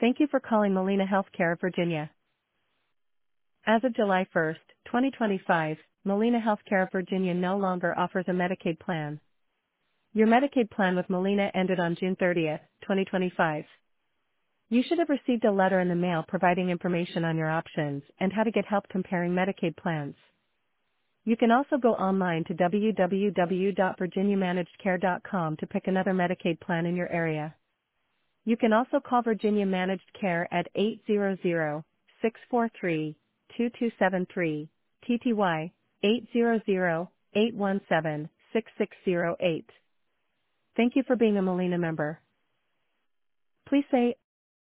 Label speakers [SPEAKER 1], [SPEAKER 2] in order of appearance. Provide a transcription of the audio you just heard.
[SPEAKER 1] Thank you for calling Molina Healthcare of Virginia. As of July 1st, 2025, Molina Healthcare of Virginia no longer offers a Medicaid plan. Your Medicaid plan with Molina ended on June 30th, 2025. You should have received a letter in the mail providing information on your options and how to get help comparing Medicaid plans. You can also go online to www.virginiamanagedcare.com to pick another Medicaid plan in your area. You can also call Virginia Managed Care at 800-643-2273, TTY 800-817-6608. Thank you for being a Molina member. Please say